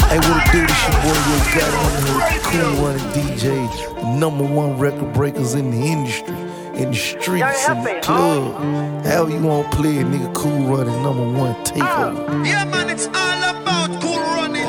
Hey, what it do? This your boy, Yo Gotti, Cool Running DJ, #1 record breakers in the industry, in the streets, in the club. However you want to play it, nigga, Cool Running, #1 takeover. Yeah, man, it's all about Cool Running.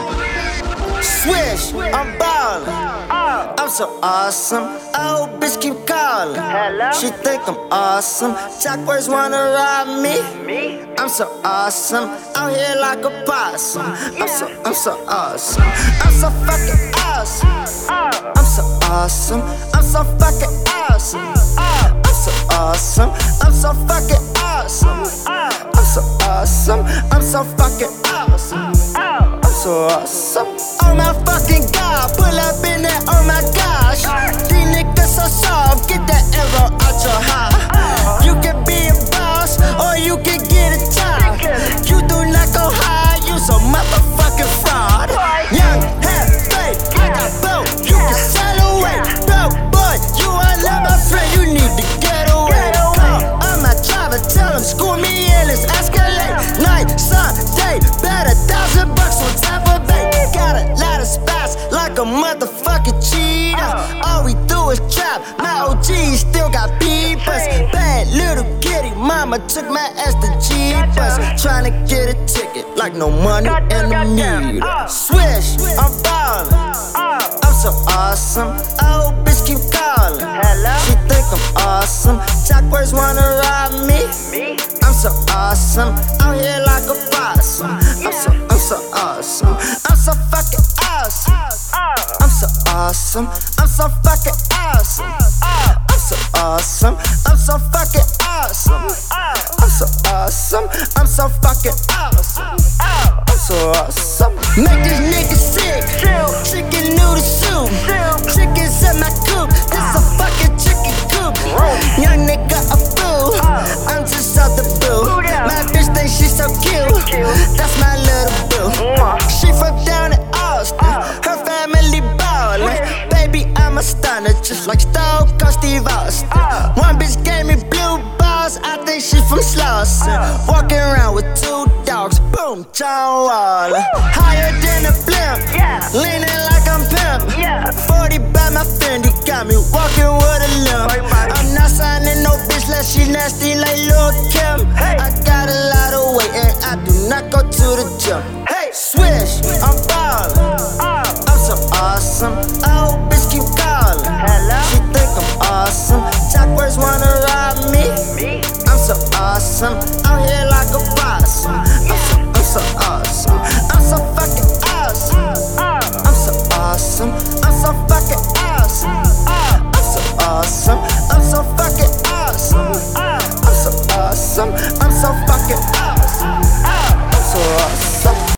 Swish, I'm ballin'. I'm so awesome. Oh, bitch keep calling. She think I'm awesome. Chakras wanna rob me. I'm so awesome. Out here like a possum. I'm so awesome. I'm so fucking awesome. I'm so awesome. I'm so fucking awesome. I'm so awesome. I'm so fucking awesome. I'm so awesome. I'm so fucking awesome. I'm so awesome. Oh my fucking god, pull up in there, oh my gosh. These niggas so soft, get that arrow out your heart. You can be a boss, or you can get a job. You do not go high, you so motherfucking fraud. Young, half-baked, I got both, you can sail away. Bro, boy, you are not my friend, you need to get away. Call on my driver, tell him, school me in, let's escalate. Night, sun, day, bet $1,000 on top of bait. Got a lot of spots, like a motherfucking cheetah. All we do is trap, my OG still got beepers. Bad little kitty, mama took my ass to Jeepers. Tryna get a ticket, like no money in the meter. Swish, I'm ballin'. I'm so awesome. Oh, bitch keep calling. She think I'm awesome. Chakras wanna rob me. I'm so awesome. Out here like a possum. I'm so awesome. I'm so fucking awesome. I'm so awesome. I'm so fucking awesome. I'm so awesome. I'm so fucking awesome. I'm so awesome. I'm so fucking awesome. I'm so awesome. Make this nigga sick. Chicken noodle soup. Chickens in my coop. This a fucking chicken coop. Young nigga a fool. I'm just out the blue. My bitch think she so cute. That's my little boo. She from down in Austin. Her family ballin'. Baby, I'm a stunner, just like Stone Cold Steve Austin. One bitch gave me blue balls. I think she from Slauson. Walking around with 2 dogs. Boom, John Waller. Higher than a blimp. Leaning like I'm pimp. 40 by my Fendi, got me walking with a limp. I'm not signing no bitch unless she nasty like Lil' Kim. I got a lot of weight and I do not go to the gym. Swish, I'm ballin'. I'm so awesome. Oh, bitch keep calling. She think I'm awesome. Chakras wanna rob me. I'm so awesome. Out here like a possum. I'm so awesome. I'm so fucking awesome. I'm so awesome. I'm so fucking awesome. I'm so awesome. I'm so fucking awesome. I'm so awesome. I'm so fucking awesome.